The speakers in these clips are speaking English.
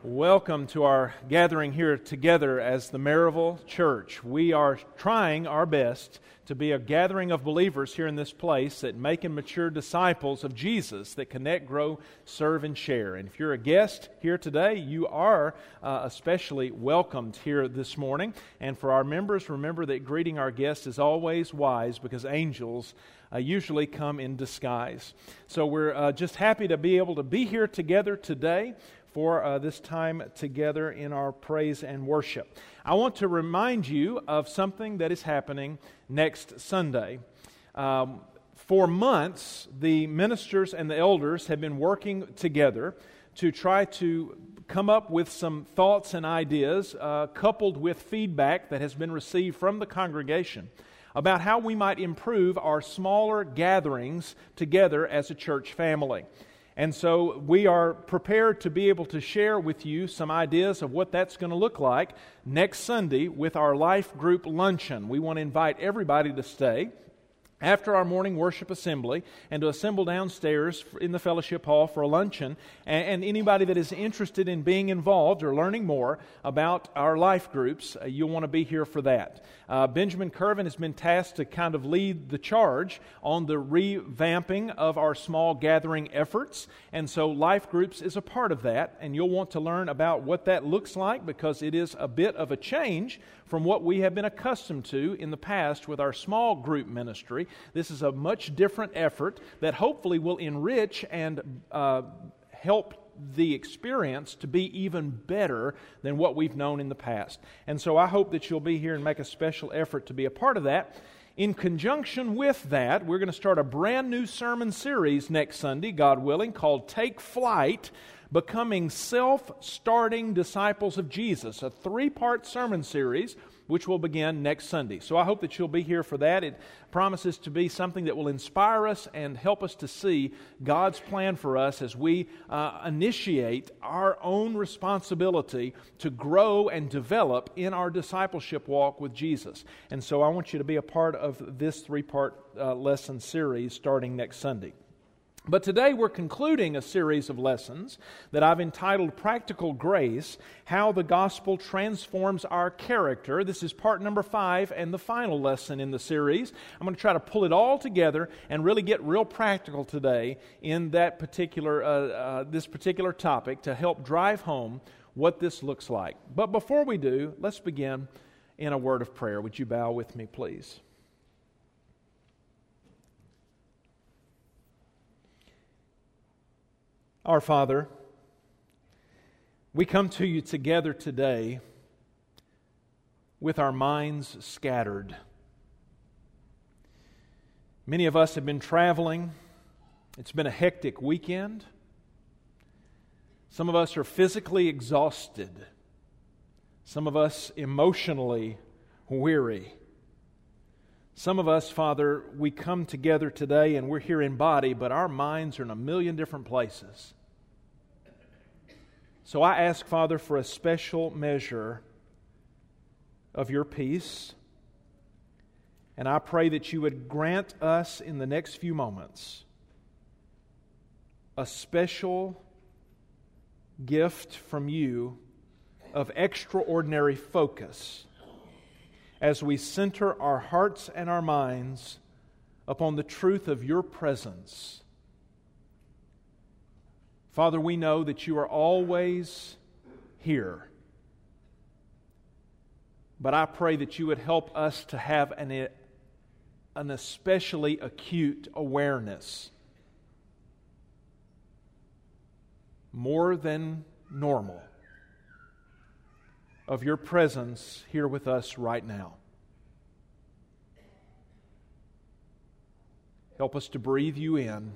Welcome to our gathering here together as the Maryville Church. We are trying our best to be a gathering of believers here in this place that make and mature disciples of Jesus that connect, grow, serve, and share. And if you're a guest here today, you are especially welcomed here this morning. And for our members, remember that greeting our guests is always wise because angels usually come in disguise. So we're just happy to be able to be here together today for this time together in our praise and worship. I want to remind you of something that is happening next Sunday. For months, the ministers and the elders have been working together to try to come up with some thoughts and ideas coupled with feedback that has been received from the congregation about how we might improve our smaller gatherings together as a church family. And so we are prepared to be able to share with you some ideas of what that's going to look like next Sunday with our life group luncheon. We want to invite everybody to stay after our morning worship assembly and to assemble downstairs in the fellowship hall for a luncheon. And anybody that is interested in being involved or learning more about our life groups, you'll want to be here for that. Benjamin Curvin has been tasked to kind of lead the charge on the revamping of our small gathering efforts. And so life groups is a part of that. And you'll want to learn about what that looks like because it is a bit of a change from what we have been accustomed to in the past with our small group ministry. This is a much different effort that hopefully will enrich and help the experience to be even better than what we've known in the past. And so I hope that you'll be here and make a special effort to be a part of that. In conjunction with that, we're going to start a brand new sermon series next Sunday, God willing, called Take Flight, Becoming Self-Starting Disciples of Jesus, a 3-part sermon series which will begin next Sunday. So I hope that you'll be here for that. It promises to be something that will inspire us and help us to see God's plan for us as we initiate our own responsibility to grow and develop in our discipleship walk with Jesus. And so I want you to be a part of this 3-part lesson series starting next Sunday. But today we're concluding a series of lessons that I've entitled Practical Grace, How the Gospel Transforms Our Character. This is part number 5 and the final lesson in the series. I'm going to try to pull it all together and really get real practical today in that particular this particular topic to help drive home what this looks like. But before we do, let's begin in a word of prayer. Would you bow with me, please? Our Father, we come to you together today with our minds scattered. Many of us have been traveling. It's been a hectic weekend. Some of us are physically exhausted. Some of us emotionally weary. Some of us, Father, we come together today and we're here in body, but our minds are in a million different places. So I ask, Father, for a special measure of your peace, and I pray that you would grant us in the next few moments a special gift from you of extraordinary focus as we center our hearts and our minds upon the truth of your presence. Father, we know that you are always here. But I pray that you would help us to have an especially acute awareness, more than normal, of your presence here with us right now. Help us to breathe you in,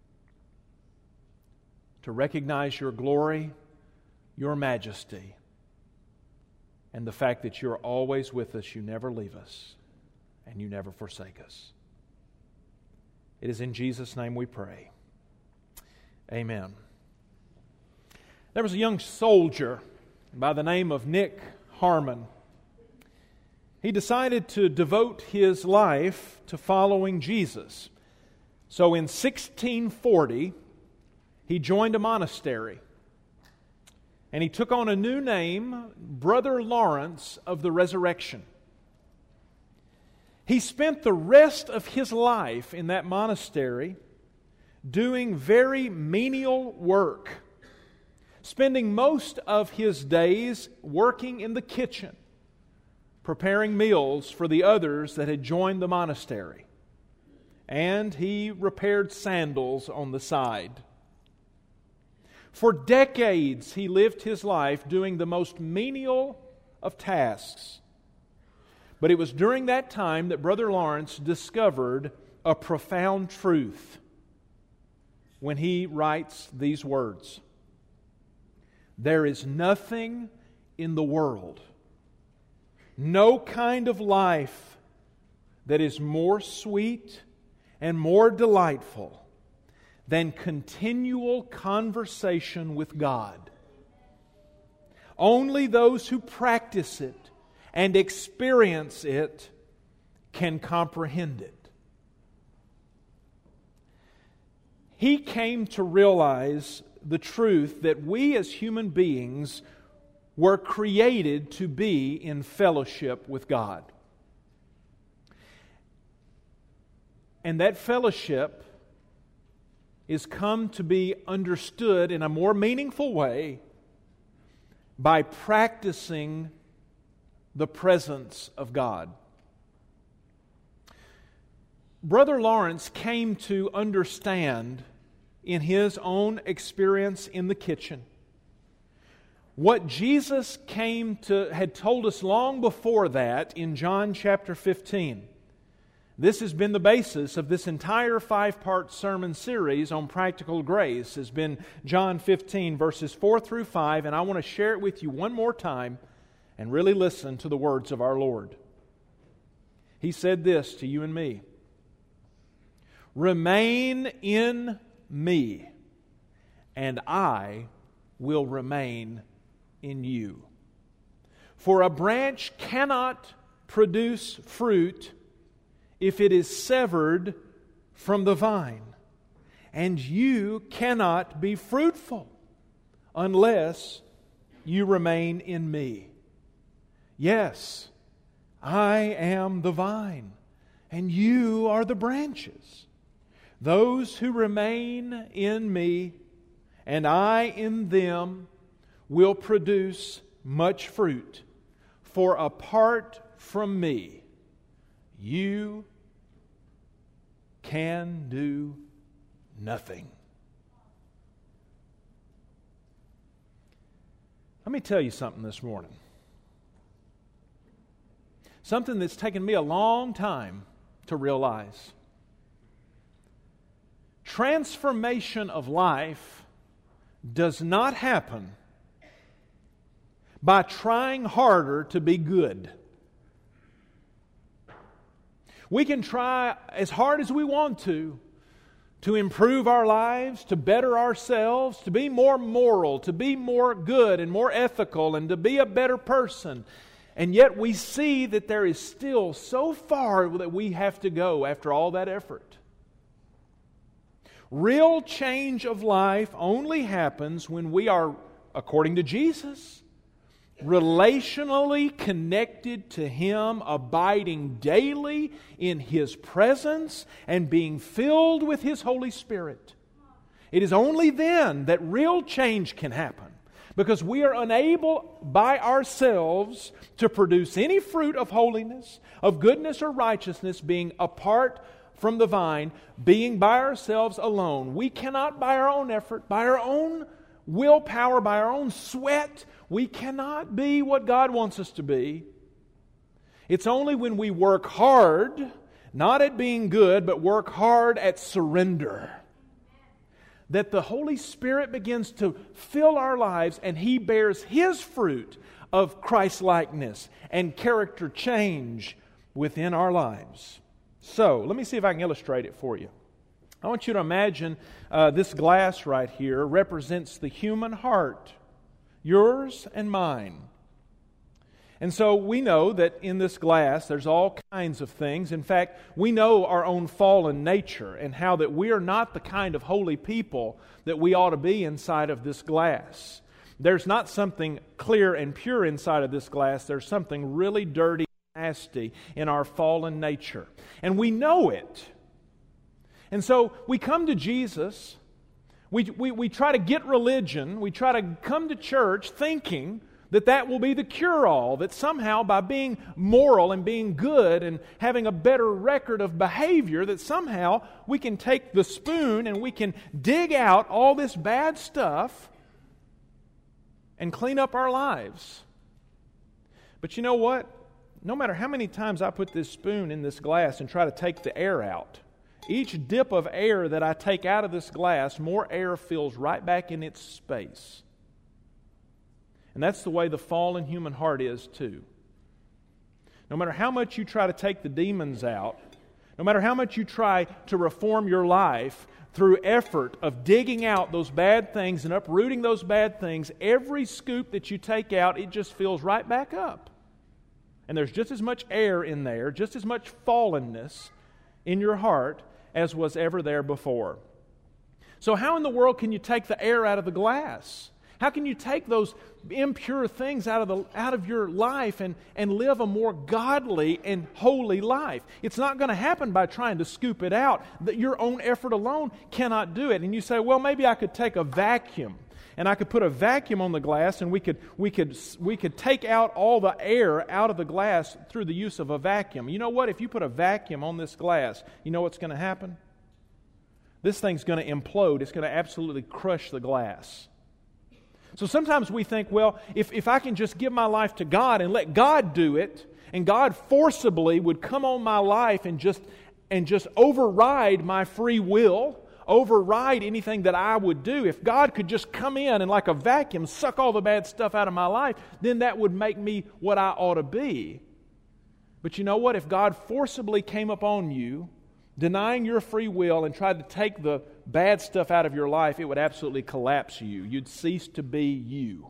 to recognize your glory, your majesty, and the fact that you're always with us, you never leave us, and you never forsake us. It is in Jesus' name we pray. Amen. There was a young soldier by the name of Nick Harmon. He decided to devote his life to following Jesus. So in 1640, he joined a monastery. and he took on a new name, Brother Lawrence of the Resurrection. He spent the rest of his life in that monastery doing very menial work, spending most of his days working in the kitchen, preparing meals for the others that had joined the monastery. And he repaired sandals on the side. For decades, he lived his life doing the most menial of tasks. But it was during that time that Brother Lawrence discovered a profound truth when he writes these words: "There is nothing in the world, no kind of life that is more sweet and more delightful than continual conversation with God. Only those who practice it and experience it can comprehend it." He came to realize the truth that we as human beings were created to be in fellowship with God. And that fellowship is come to be understood in a more meaningful way by practicing the presence of God. Brother Lawrence came to understand in his own experience in the kitchen what Jesus had told us long before that in John chapter 15. This has been the basis of this entire 5-part sermon series on practical grace, has been John 15, verses 4 through 5, and I want to share it with you one more time and really listen to the words of our Lord. He said this to you and me: "Remain in me, and I will remain in you. For a branch cannot produce fruit if it is severed from the vine, and you cannot be fruitful unless you remain in me. Yes, I am the vine, and you are the branches. Those who remain in me, and I in them, will produce much fruit. For apart from me, you can do nothing." Let me tell you something this morning. Something that's taken me a long time to realize. Transformation of life does not happen by trying harder to be good. We can try as hard as we want to improve our lives, to better ourselves, to be more moral, to be more good and more ethical, and to be a better person. And yet we see that there is still so far that we have to go after all that effort. Real change of life only happens when we are, according to Jesus, relationally connected to Him, abiding daily in His presence, and being filled with His Holy Spirit. It is only then that real change can happen, because we are unable by ourselves to produce any fruit of holiness, of goodness or righteousness, being apart from the vine, being by ourselves alone. We cannot by our own effort, by our own willpower, by our own sweat, we cannot be what God wants us to be. It's only when we work hard, not at being good, but work hard at surrender, that the Holy Spirit begins to fill our lives, and He bears His fruit of Christ-likeness and character change within our lives. So, let me see if I can illustrate it for you. I want you to imagine this glass right here represents the human heart, yours and mine. And so we know that in this glass there's all kinds of things. In fact, we know our own fallen nature and how that we are not the kind of holy people that we ought to be inside of this glass. there's not something clear and pure inside of this glass. There's something really dirty and nasty in our fallen nature. And we know it. And so we come to Jesus. We try to get religion. We try to come to church thinking that will be the cure-all, that somehow by being moral and being good and having a better record of behavior, that somehow we can take the spoon and we can dig out all this bad stuff and clean up our lives. But you know what? No matter how many times I put this spoon in this glass and try to take the air out, each dip of air that I take out of this glass, more air fills right back in its space. And that's the way the fallen human heart is too. No matter how much you try to take the demons out, no matter how much you try to reform your life through effort of digging out those bad things and uprooting those bad things, every scoop that you take out, it just fills right back up. And there's just as much air in there, just as much fallenness in your heart as was ever there before. So how in the world can you take the air out of the glass? How can you take those impure things out of your life and live a more godly and holy life? It's not going to happen by trying to scoop it out. Your own effort alone cannot do it. And you say, well, maybe I could take a vacuum and I could put a vacuum on the glass and we could take out all the air out of the glass through the use of a vacuum. You know what? If you put a vacuum on this glass, you know what's going to happen? This thing's going to implode. It's going to absolutely crush the glass. So sometimes we think, well, if I can just give my life to God and let God do it, and God forcibly would come on my life and just override my free will, override anything that I would do. If God could just come in and like a vacuum suck all the bad stuff out of my life, then that would make me what I ought to be. But you know what? If God forcibly came upon you, denying your free will and tried to take the bad stuff out of your life, it would absolutely collapse you. You'd cease to be you.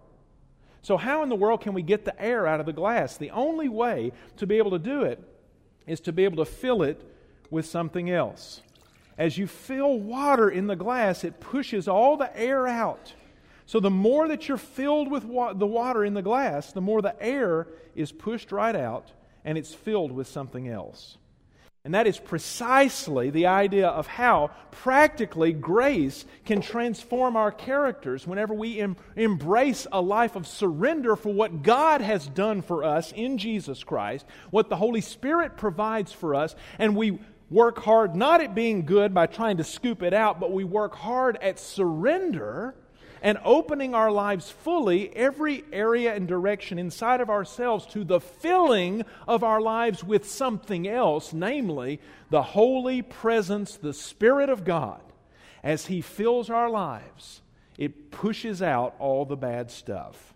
So how in the world can we get the air out of the glass? The only way to be able to do it is to be able to fill it with something else. As you fill water in the glass, it pushes all the air out. So the more that you're filled with the water in the glass, the more the air is pushed right out and it's filled with something else. And that is precisely the idea of how practically grace can transform our characters whenever we embrace a life of surrender for what God has done for us in Jesus Christ, what the Holy Spirit provides for us, and we work hard not at being good by trying to scoop it out, but we work hard at surrender and opening our lives fully, every area and direction inside of ourselves to the filling of our lives with something else, namely the holy presence, the Spirit of God. As He fills our lives, it pushes out all the bad stuff.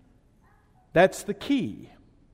That's the key.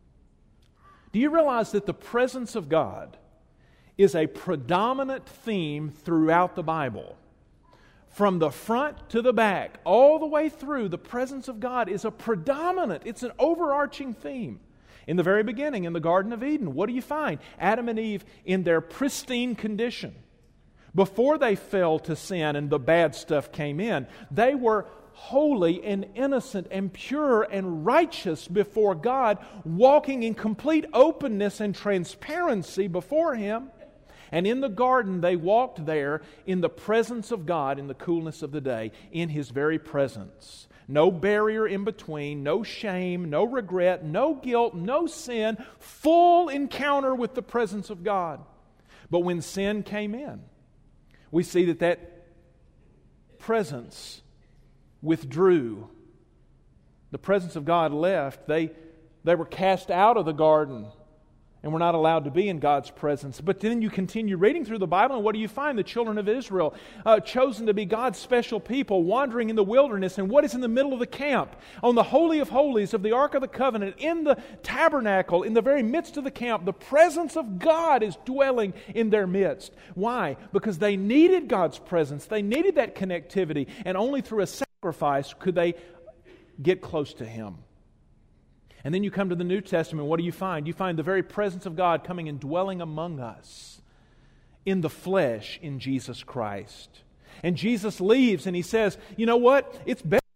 Do you realize that the presence of God is a predominant theme throughout the Bible? From the front to the back, all the way through, the presence of God is a predominant, it's an overarching theme. In the very beginning, in the Garden of Eden, what do you find? Adam and Eve in their pristine condition. Before they fell to sin and the bad stuff came in, they were holy and innocent and pure and righteous before God, walking in complete openness and transparency before Him. And in the garden, they walked there in the presence of God in the coolness of the day, in His very presence. No barrier in between, no shame, no regret, no guilt, no sin, full encounter with the presence of God. But when sin came in, we see that presence withdrew. The presence of God left. They were cast out of the garden and we're not allowed to be in God's presence. But then you continue reading through the Bible, and what do you find? The children of Israel, chosen to be God's special people, wandering in the wilderness. And what is in the middle of the camp? On the Holy of Holies of the Ark of the Covenant, in the tabernacle, in the very midst of the camp, the presence of God is dwelling in their midst. Why? Because they needed God's presence. They needed that connectivity. And only through a sacrifice could they get close to Him. And then you come to the New Testament, what do you find? You find the very presence of God coming and dwelling among us in the flesh in Jesus Christ. And Jesus leaves and He says, you know what? It's better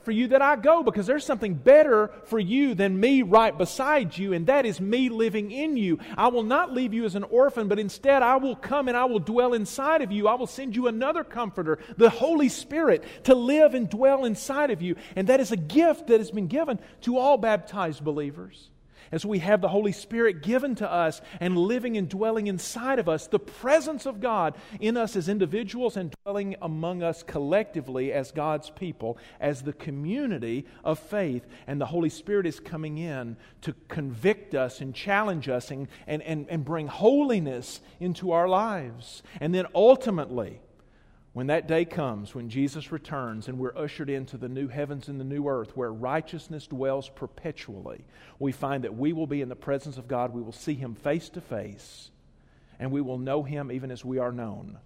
for you that I go, because there's something better for you than me right beside you, and that is me living in you. I will not leave you as an orphan, but instead I will come and I will dwell inside of you. I will send you another Comforter, the Holy Spirit, to live and dwell inside of you. And that is a gift that has been given to all baptized believers. As we have the Holy Spirit given to us and living and dwelling inside of us, the presence of God in us as individuals and dwelling among us collectively as God's people, as the community of faith. And the Holy Spirit is coming in to convict us and challenge us and bring holiness into our lives. And then ultimately, when that day comes, when Jesus returns and we're ushered into the new heavens and the new earth where righteousness dwells perpetually, we find that we will be in the presence of God. We will see Him face to face, and we will know Him even as we are known.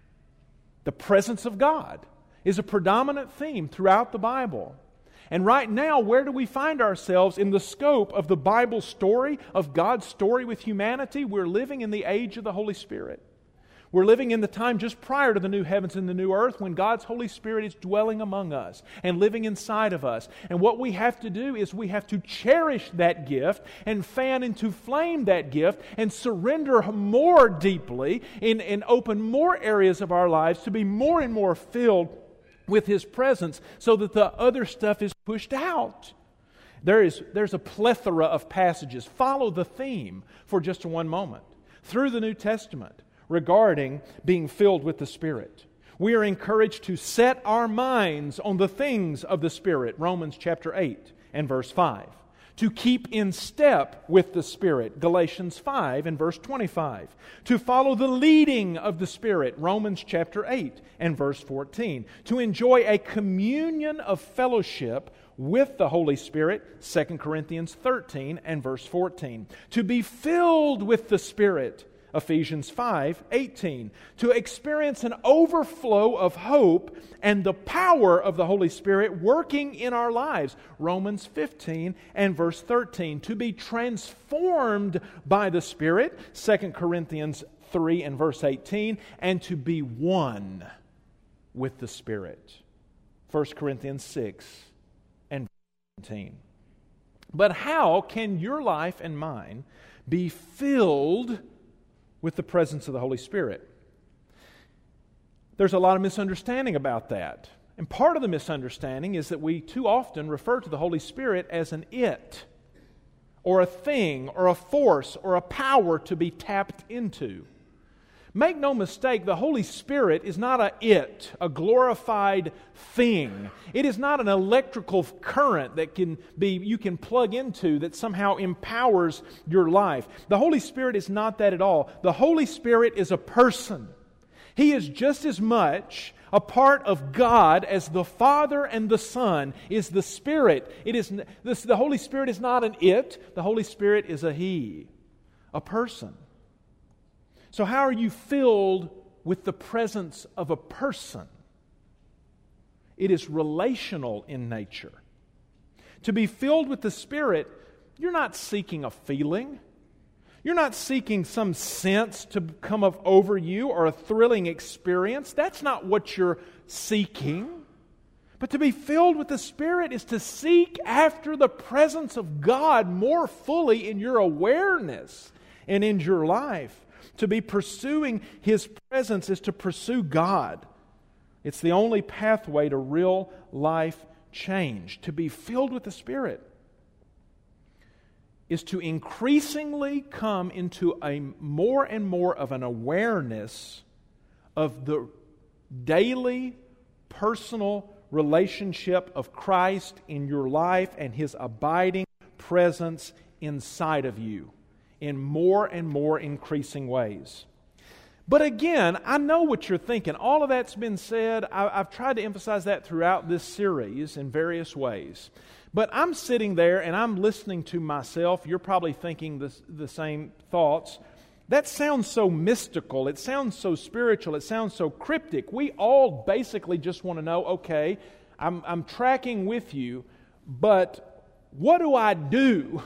The presence of God is a predominant theme throughout the Bible. And right now, where do we find ourselves in the scope of the Bible story, of God's story with humanity? We're living in the age of the Holy Spirit. We're living in the time just prior to the new heavens and the new earth when God's Holy Spirit is dwelling among us and living inside of us. And what we have to do is we have to cherish that gift and fan into flame that gift and surrender more deeply and open more areas of our lives to be more and more filled with His presence so that the other stuff is pushed out. There's a plethora of passages. Follow the theme for just one moment through the New Testament regarding being filled with the Spirit. We are encouraged to set our minds on the things of the Spirit, Romans chapter 8 and verse 5. To keep in step with the Spirit, Galatians 5 and verse 25. To follow the leading of the Spirit, Romans chapter 8 and verse 14. To enjoy a communion of fellowship with the Holy Spirit, 2 Corinthians 13 and verse 14. To be filled with the Spirit, Ephesians 5:18, to experience an overflow of hope and the power of the Holy Spirit working in our lives, Romans 15 and verse 13, to be transformed by the Spirit, 2 Corinthians 3 and verse 18, and to be one with the Spirit, 1 Corinthians 6 and verse 17. But how can your life and mine be filled with the presence of the Holy Spirit? There's a lot of misunderstanding about that. And part of the misunderstanding is that we too often refer to the Holy Spirit as an it, or a thing, or a force, or a power to be tapped into. Make no mistake, the Holy Spirit is not a it, a glorified thing. It is not an electrical current that you can plug into that somehow empowers your life. The Holy Spirit is not that at all. The Holy Spirit is a person. He is just as much a part of God as the Father and the Son is the Spirit. The Holy Spirit is not an it. The Holy Spirit is a He, a person. So how are you filled with the presence of a person? It is relational in nature. To be filled with the Spirit, you're not seeking a feeling. You're not seeking some sense to come up over you or a thrilling experience. That's not what you're seeking. But to be filled with the Spirit is to seek after the presence of God more fully in your awareness and in your life. To be pursuing His presence is to pursue God. It's the only pathway to real life change. To be filled with the Spirit is to increasingly come into a more and more of an awareness of the daily, personal relationship of Christ in your life and His abiding presence inside of you in more and more increasing ways. But again, I know what you're thinking. All of that's been said. I've tried to emphasize that throughout this series in various ways. But I'm sitting there and I'm listening to myself. You're probably thinking the same thoughts. That sounds so mystical. It sounds so spiritual. It sounds so cryptic. We all basically just want to know, okay, I'm tracking with you, but what do I do?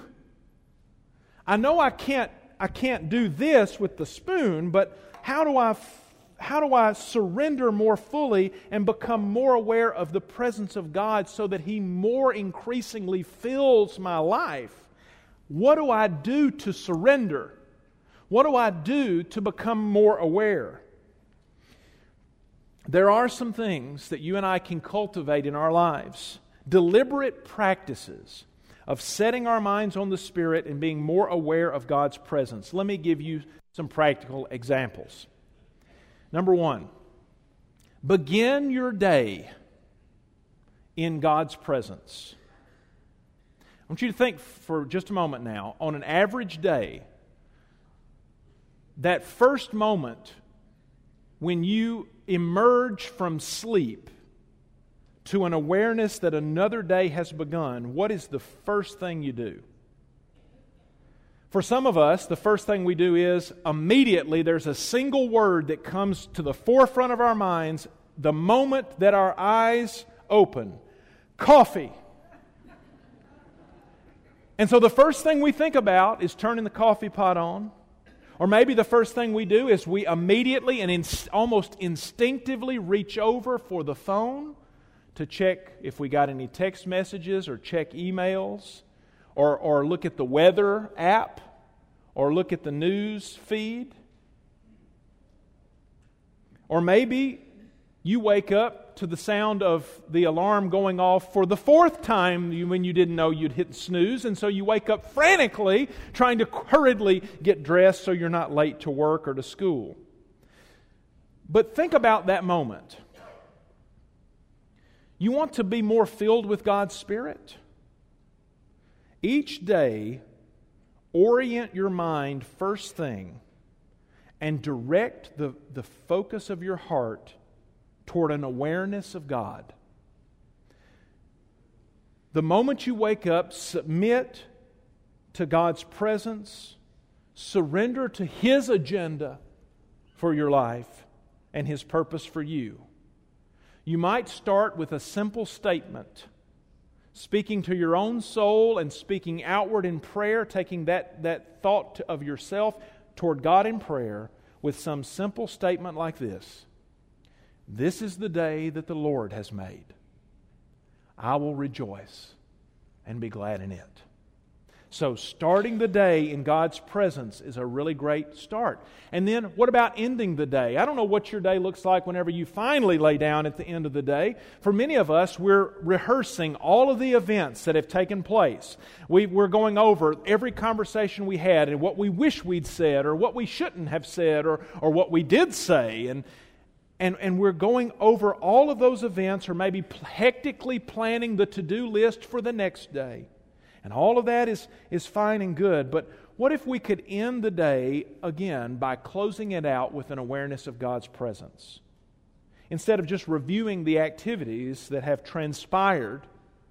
I know I can't do this with the spoon, but how do surrender more fully and become more aware of the presence of God so that He more increasingly fills my life? What do I do to surrender? What do I do to become more aware? There are some things that you and I can cultivate in our lives. Deliberate practices of setting our minds on the Spirit and being more aware of God's presence. Let me give you some practical examples. Number one, begin your day in God's presence. I want you to think for just a moment now, on an average day, that first moment when you emerge from sleep to an awareness that another day has begun, what is the first thing you do? For some of us, the first thing we do is immediately there's a single word that comes to the forefront of our minds the moment that our eyes open. Coffee. And so the first thing we think about is turning the coffee pot on. Or maybe the first thing we do is we immediately and almost instinctively reach over for the phone to check if we got any text messages or check emails or look at the weather app or look at the news feed. Or maybe you wake up to the sound of the alarm going off for the fourth time when you didn't know you'd hit snooze, and so you wake up frantically trying to hurriedly get dressed so you're not late to work or to school. But think about that moment. You want to be more filled with God's Spirit? Each day, orient your mind first thing and direct the focus of your heart toward an awareness of God. The moment you wake up, submit to God's presence, surrender to His agenda for your life and His purpose for you. You might start with a simple statement, speaking to your own soul and speaking outward in prayer, taking that thought of yourself toward God in prayer with some simple statement like this: "This is the day that the Lord has made. I will rejoice and be glad in it." So starting the day in God's presence is a really great start. And then what about ending the day? I don't know what your day looks like whenever you finally lay down at the end of the day. For many of us, we're rehearsing all of the events that have taken place. We're going over every conversation we had and what we wish we'd said or what we shouldn't have said or what we did say. And we're going over all of those events or maybe hectically planning the to-do list for the next day. And all of that is fine and good, but what if we could end the day again by closing it out with an awareness of God's presence? Instead of just reviewing the activities that have transpired,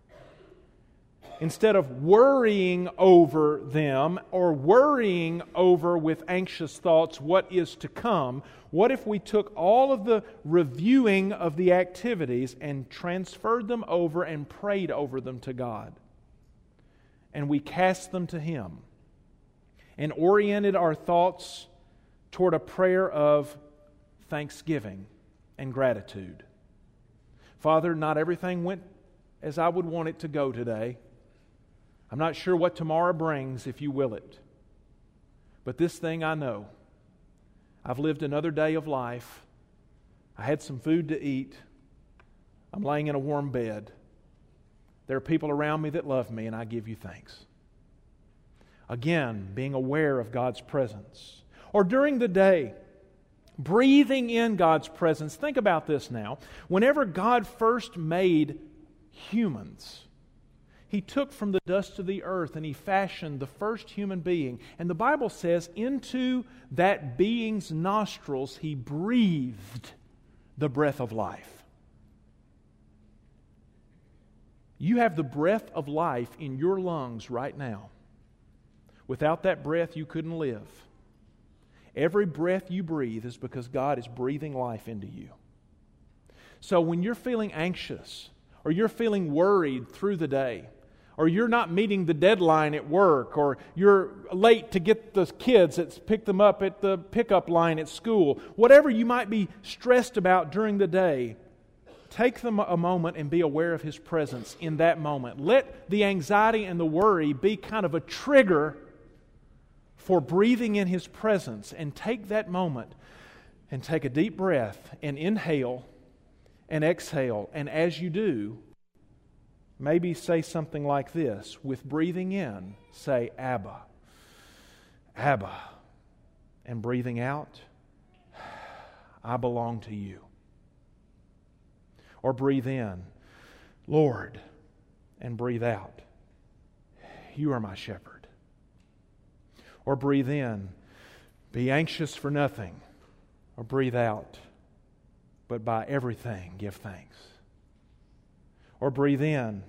instead of worrying over them or worrying over with anxious thoughts what is to come, what if we took all of the reviewing of the activities and transferred them over and prayed over them to God? And we cast them to Him and oriented our thoughts toward a prayer of thanksgiving and gratitude. Father, not everything went as I would want it to go today. I'm not sure what tomorrow brings, if you will it. But this thing I know. I've lived another day of life. I had some food to eat. I'm laying in a warm bed. There are people around me that love me, and I give you thanks. Again, being aware of God's presence. Or during the day, breathing in God's presence. Think about this now. Whenever God first made humans, He took from the dust of the earth and He fashioned the first human being. And the Bible says, into that being's nostrils He breathed the breath of life. You have the breath of life in your lungs right now. Without that breath, you couldn't live. Every breath you breathe is because God is breathing life into you. So when you're feeling anxious, or you're feeling worried through the day, or you're not meeting the deadline at work, or you're late to get the kids that pick them up at the pickup line at school, whatever you might be stressed about during the day, take a moment and be aware of His presence in that moment. Let the anxiety and the worry be kind of a trigger for breathing in His presence, and take that moment and take a deep breath and inhale and exhale. And as you do, maybe say something like this. With breathing in, say, Abba, Abba. And breathing out, I belong to You. Or breathe in, Lord, and breathe out, You are my shepherd. Or breathe in, be anxious for nothing. Or breathe out, but by everything give thanks. Or breathe in,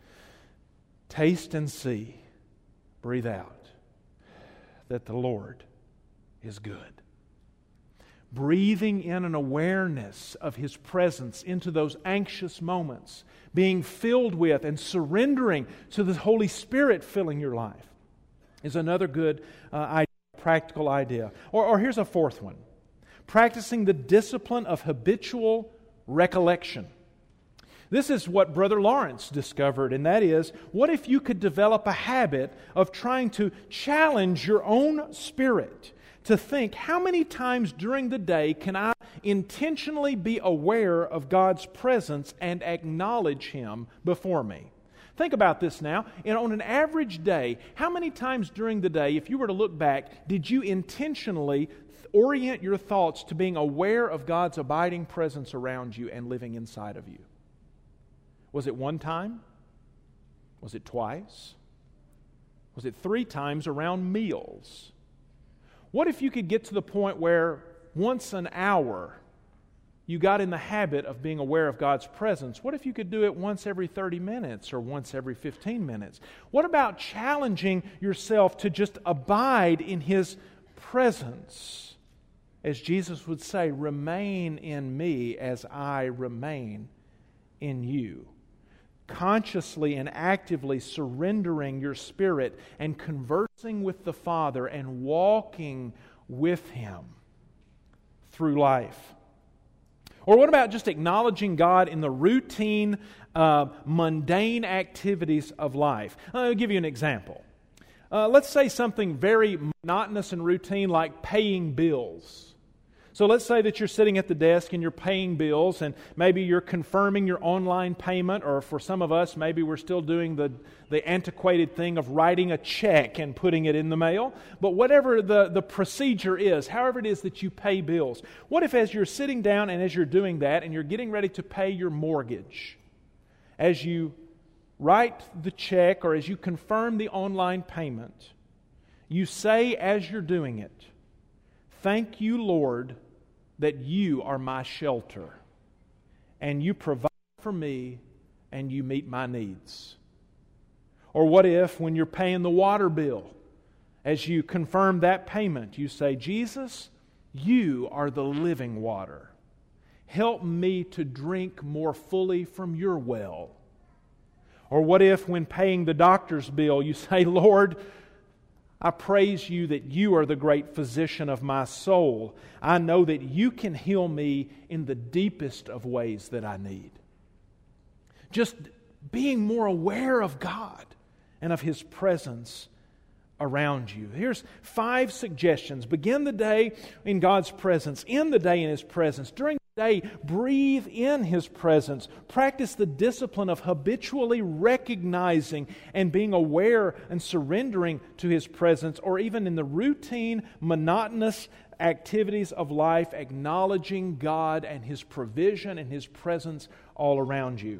taste and see. Breathe out, that the Lord is good. Breathing in an awareness of His presence into those anxious moments, being filled with and surrendering to the Holy Spirit filling your life, is another good practical idea. Or here's a fourth one. Practicing the discipline of habitual recollection. This is what Brother Lawrence discovered, and that is, what if you could develop a habit of trying to challenge your own spirit to think, how many times during the day can I intentionally be aware of God's presence and acknowledge Him before me? Think about this now. On an average day, how many times during the day, if you were to look back, did you intentionally orient your thoughts to being aware of God's abiding presence around you and living inside of you? Was it one time? Was it twice? Was it 3 times around meals? What if you could get to the point where once an hour you got in the habit of being aware of God's presence? What if you could do it once every 30 minutes or once every 15 minutes? What about challenging yourself to just abide in His presence? As Jesus would say, remain in me as I remain in you. Consciously and actively surrendering your spirit and conversing with the Father and walking with Him through life. Or what about just acknowledging God in the routine, mundane activities of life? I'll give you an example. Let's say something very monotonous and routine like paying bills. So let's say that you're sitting at the desk and you're paying bills, and maybe you're confirming your online payment, or for some of us, maybe we're still doing the antiquated thing of writing a check and putting it in the mail. But whatever the procedure is, however it is that you pay bills, what if as you're sitting down and as you're doing that and you're getting ready to pay your mortgage, as you write the check or as you confirm the online payment, you say as you're doing it, "Thank you, Lord, that You are my shelter, and You provide for me, and You meet my needs." Or what if, when you're paying the water bill, as you confirm that payment, you say, "Jesus, You are the living water. Help me to drink more fully from Your well." Or what if, when paying the doctor's bill, you say, "Lord, I praise You that You are the great physician of my soul. I know that You can heal me in the deepest of ways that I need." Just being more aware of God and of His presence around you. Here's 5 suggestions. Begin the day in God's presence. End the day in His presence. During the day, breathe in His presence. Practice the discipline of habitually recognizing and being aware and surrendering to His presence, or even in the routine, monotonous activities of life, acknowledging God and His provision and His presence all around you.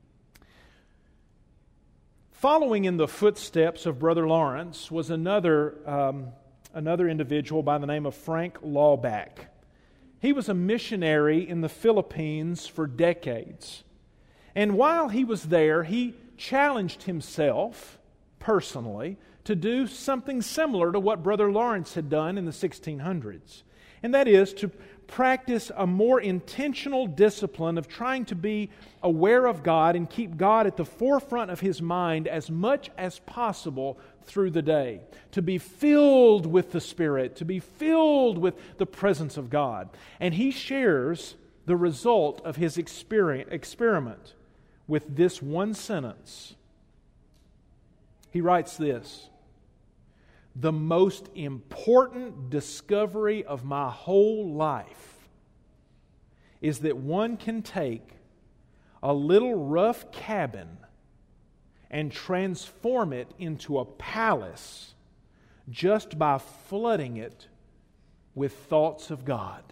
Following in the footsteps of Brother Lawrence was another individual by the name of Frank Laubach. He was a missionary in the Philippines for decades. And while he was there, he challenged himself personally to do something similar to what Brother Lawrence had done in the 1600s. And that is to practice a more intentional discipline of trying to be aware of God and keep God at the forefront of his mind as much as possible through the day. To be filled with the Spirit, to be filled with the presence of God. And he shares the result of his experiment with this one sentence. He writes this: "The most important discovery of my whole life is that one can take a little rough cabin and transform it into a palace just by flooding it with thoughts of God."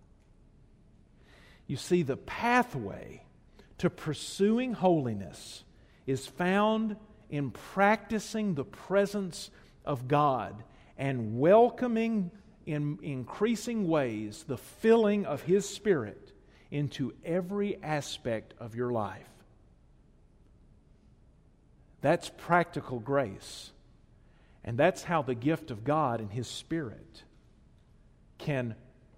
You see, the pathway to pursuing holiness is found in practicing the presence of God and welcoming in increasing ways the filling of His Spirit into every aspect of your life. That's practical grace. And that's how the gift of God and His Spirit can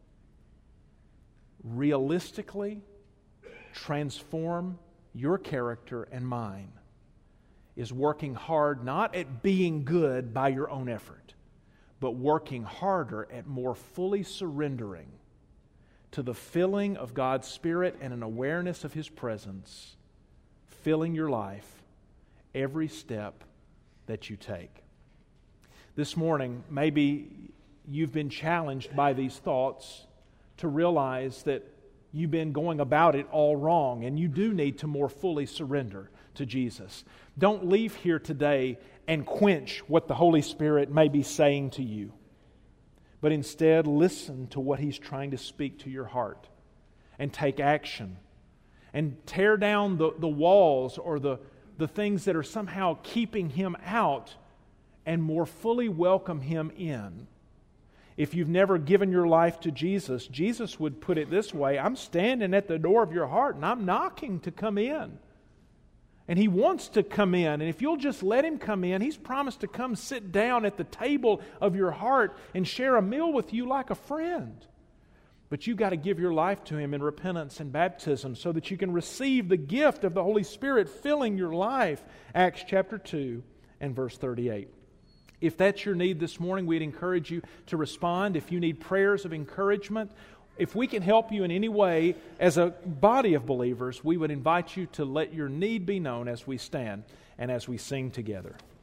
realistically transform your character and mine, is working hard not at being good by your own effort, but working harder at more fully surrendering to the filling of God's Spirit and an awareness of His presence, filling your life every step that you take. This morning, maybe you've been challenged by these thoughts to realize that you've been going about it all wrong and you do need to more fully surrender to Jesus. Don't leave here today and quench what the Holy Spirit may be saying to you, but instead listen to what He's trying to speak to your heart and take action and tear down the walls or the things that are somehow keeping Him out and more fully welcome Him in. If you've never given your life to Jesus, Jesus would put it this way: I'm standing at the door of your heart and I'm knocking to come in. And He wants to come in. And if you'll just let Him come in, He's promised to come sit down at the table of your heart and share a meal with you like a friend. But you've got to give your life to Him in repentance and baptism so that you can receive the gift of the Holy Spirit filling your life. Acts chapter 2 and verse 38. If that's your need this morning, we'd encourage you to respond. If you need prayers of encouragement, if we can help you in any way as a body of believers, we would invite you to let your need be known as we stand and as we sing together.